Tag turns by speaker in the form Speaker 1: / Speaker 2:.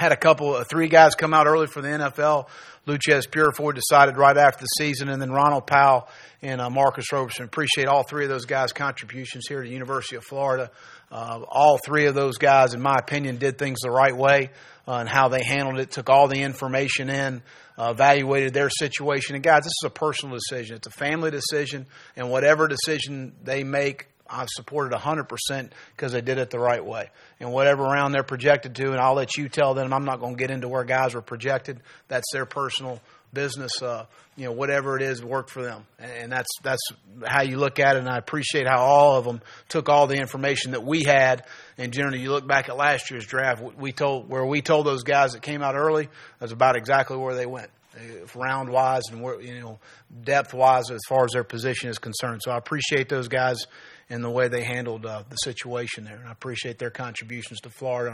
Speaker 1: had three guys come out early for the NFL. Luchez Purifoy decided right after the season, and then Ronald Powell and Marcus Roberson. Appreciate all three of those guys' contributions here to the University of Florida. All three of those guys, in my opinion, did things the right way and how they handled it, took all the information in, evaluated their situation. And guys, this is a personal decision. It's a family decision, and whatever decision they make, I've supported 100% because they did it the right way. And whatever round they're projected to, and I'll let you tell them, I'm not going to get into where guys were projected. That's their personal business. Whatever it is, worked for them. And that's how you look at it. And I appreciate how all of them took all the information that we had. And generally, you look back at last year's draft, we told those guys that came out early, that's about exactly where they went, round-wise and depth-wise as far as their position is concerned. So I appreciate those guys and the way they handled the situation there. And I appreciate their contributions to Florida.